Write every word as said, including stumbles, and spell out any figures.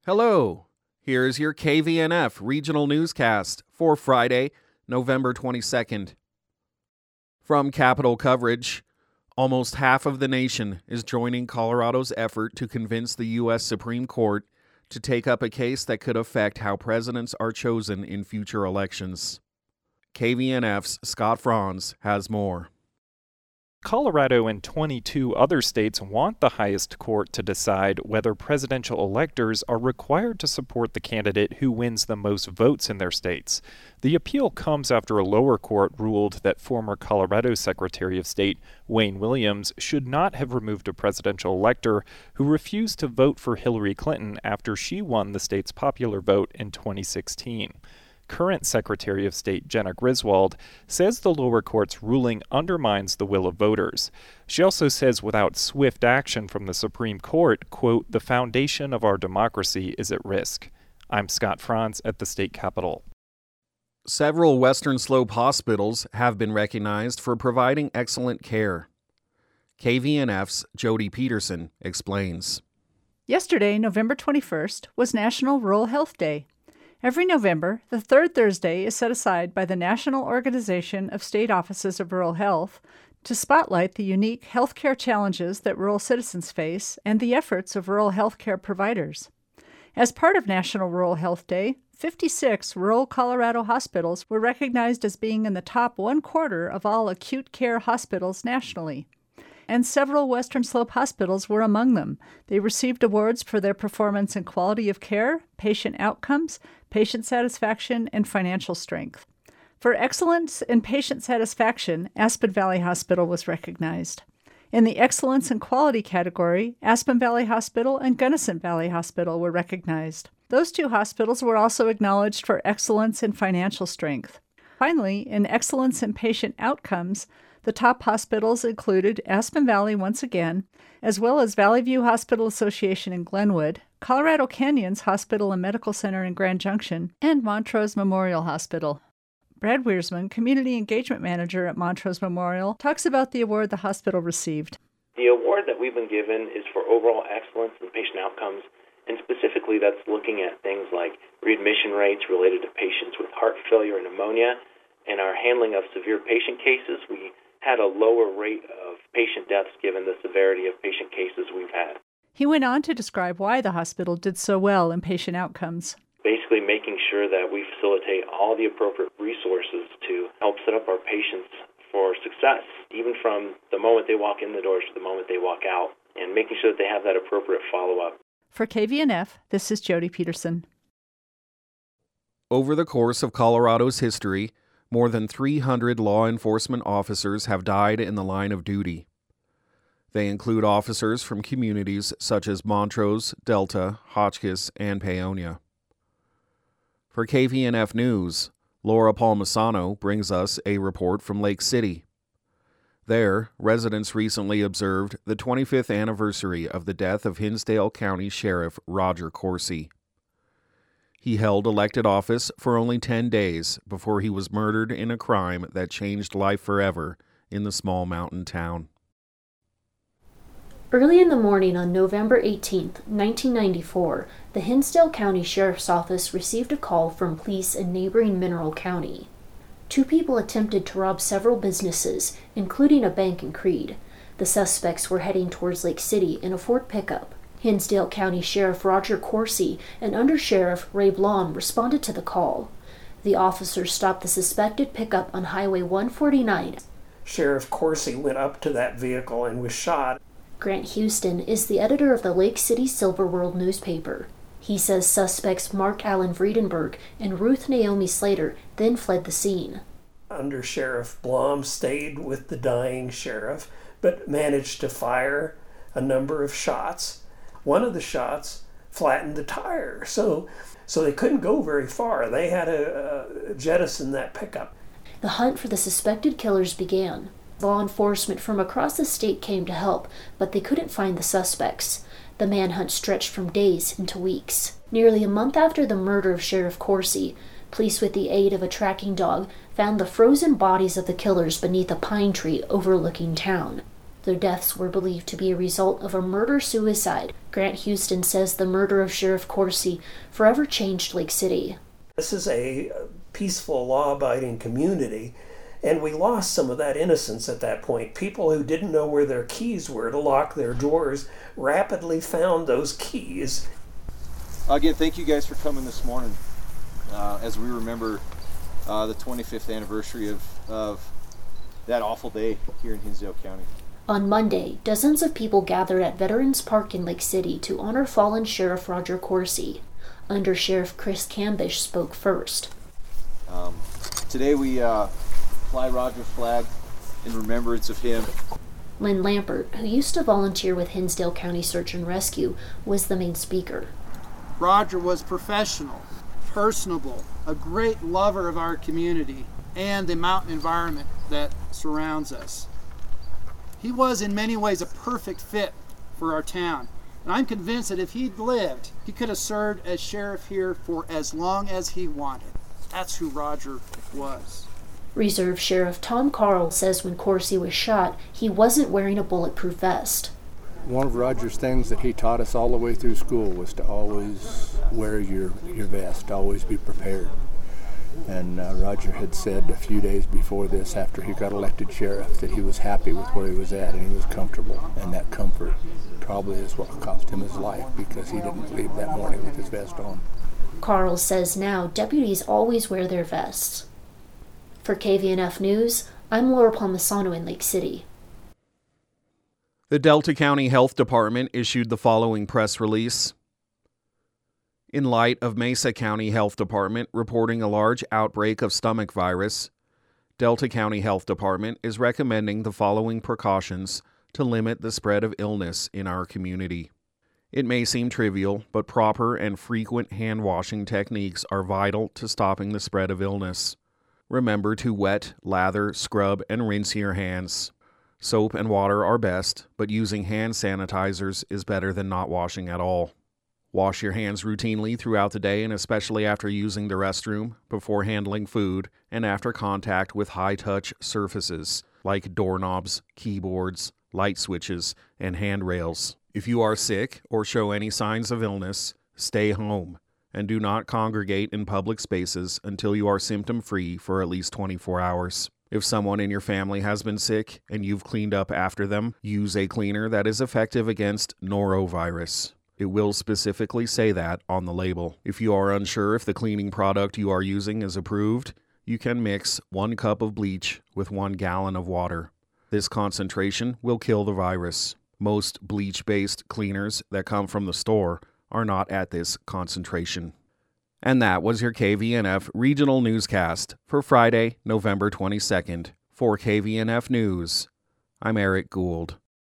Hello, here's your K V N F regional newscast for Friday, November twenty-second. From Capitol Coverage, almost half of the nation is joining Colorado's effort to convince the U S Supreme Court to take up a case that could affect how presidents are chosen in future elections. K V N F's Scott Franz has more. Colorado and twenty-two other states want the highest court to decide whether presidential electors are required to support the candidate who wins the most votes in their states. The appeal comes after a lower court ruled that former Colorado Secretary of State Wayne Williams should not have removed a presidential elector who refused to vote for Hillary Clinton after she won the state's popular vote in twenty sixteen. Current Secretary of State Jena Griswold says the lower court's ruling undermines the will of voters. She also says without swift action from the Supreme Court, quote, the foundation of our democracy is at risk. I'm Scott Franz at the state capitol. Several Western Slope hospitals have been recognized for providing excellent care. K V N F's Jody Peterson explains. Yesterday, November twenty-first, was National Rural Health Day. Every November, the third Thursday is set aside by the National Organization of State Offices of Rural Health to spotlight the unique healthcare challenges that rural citizens face and the efforts of rural healthcare providers. As part of National Rural Health Day, fifty-six rural Colorado hospitals were recognized as being in the top one quarter of all acute care hospitals nationally. And several Western Slope hospitals were among them. They received awards for their performance in quality of care, patient outcomes, patient satisfaction, and financial strength. For excellence in patient satisfaction, Aspen Valley Hospital was recognized. In the excellence in quality category, Aspen Valley Hospital and Gunnison Valley Hospital were recognized. Those two hospitals were also acknowledged for excellence in financial strength. Finally, in excellence in patient outcomes, the top hospitals included Aspen Valley once again, as well as Valley View Hospital Association in Glenwood, Colorado Canyons Hospital and Medical Center in Grand Junction, and Montrose Memorial Hospital. Brad Wiersman, Community Engagement Manager at Montrose Memorial, talks about the award the hospital received. The award that we've been given is for overall excellence in patient outcomes, and specifically that's looking at things like readmission rates related to patients with heart failure and pneumonia, and our handling of severe patient cases. We had a lower rate of patient deaths given the severity of patient cases we've had. He went on to describe why the hospital did so well in patient outcomes. Basically making sure that we facilitate all the appropriate resources to help set up our patients for success, even from the moment they walk in the doors to the moment they walk out, and making sure that they have that appropriate follow-up. For K V N F, this is Jody Peterson. Over the course of Colorado's history, more than three hundred law enforcement officers have died in the line of duty. They include officers from communities such as Montrose, Delta, Hotchkiss, and Paonia. For K V N F News, Laura Palmisano brings us a report from Lake City. There, residents recently observed the twenty-fifth anniversary of the death of Hinsdale County Sheriff Roger Coursey. He held elected office for only ten days before he was murdered in a crime that changed life forever in the small mountain town. Early in the morning on November eighteenth, nineteen ninety-four, the Hinsdale County Sheriff's Office received a call from police in neighboring Mineral County. Two people attempted to rob several businesses, including a bank in Creede. The suspects were heading towards Lake City in a Ford pickup. Hinsdale County Sheriff Roger Coursey and Under Sheriff Ray Blom responded to the call. The officers stopped the suspected pickup on Highway one forty-nine. Sheriff Coursey went up to that vehicle and was shot. Grant Houston is the editor of the Lake City Silver World newspaper. He says suspects Mark Allen Vredenberg and Ruth Naomi Slater then fled the scene. Under Sheriff Blom stayed with the dying sheriff, but managed to fire a number of shots. One of the shots flattened the tire, so so they couldn't go very far. They had to uh, jettison that pickup. The hunt for the suspected killers began. Law enforcement from across the state came to help, but they couldn't find the suspects. The manhunt stretched from days into weeks. Nearly a month after the murder of Sheriff Coursey, police with the aid of a tracking dog found the frozen bodies of the killers beneath a pine tree overlooking town. The Their deaths were believed to be a result of a murder-suicide. Grant Houston says the murder of Sheriff Coursey forever changed Lake City. This is a peaceful, law-abiding community, and we lost some of that innocence at that point. People who didn't know where their keys were to lock their drawers rapidly found those keys. Again, thank you guys for coming this morning uh, as we remember uh, the twenty-fifth anniversary of, of that awful day here in Hinsdale County. On Monday, dozens of people gathered at Veterans Park in Lake City to honor fallen Sheriff Roger Coursey. Under Sheriff Chris Cambish spoke first. Um, today we uh, fly Roger's flag in remembrance of him. Lynn Lampert, who used to volunteer with Hinsdale County Search and Rescue, was the main speaker. Roger was professional, personable, a great lover of our community and the mountain environment that surrounds us. He was in many ways a perfect fit for our town, and I'm convinced that if he'd lived, he could have served as sheriff here for as long as he wanted. That's who Roger was. Reserve Sheriff Tom Carl says when Coursey was shot, he wasn't wearing a bulletproof vest. One of Roger's things that he taught us all the way through school was to always wear your, your vest, always be prepared. And uh, Roger had said a few days before this, after he got elected sheriff, that he was happy with where he was at and he was comfortable. And that comfort probably is what cost him his life, because he didn't leave that morning with his vest on. Carl says now deputies always wear their vests. For K V N F News, I'm Laura Palmisano in Lake City. The Delta County Health Department issued the following press release. In light of Mesa County Health Department reporting a large outbreak of stomach virus, Delta County Health Department is recommending the following precautions to limit the spread of illness in our community. It may seem trivial, but proper and frequent hand washing techniques are vital to stopping the spread of illness. Remember to wet, lather, scrub, and rinse your hands. Soap and water are best, but using hand sanitizers is better than not washing at all. Wash your hands routinely throughout the day, and especially after using the restroom, before handling food, and after contact with high-touch surfaces like doorknobs, keyboards, light switches, and handrails. If you are sick or show any signs of illness, stay home and do not congregate in public spaces until you are symptom-free for at least twenty-four hours. If someone in your family has been sick and you've cleaned up after them, use a cleaner that is effective against norovirus. It will specifically say that on the label. If you are unsure if the cleaning product you are using is approved, you can mix one cup of bleach with one gallon of water. This concentration will kill the virus. Most bleach-based cleaners that come from the store are not at this concentration. And that was your K V N F Regional Newscast for Friday, November twenty-second. For K V N F News, I'm Eric Gould.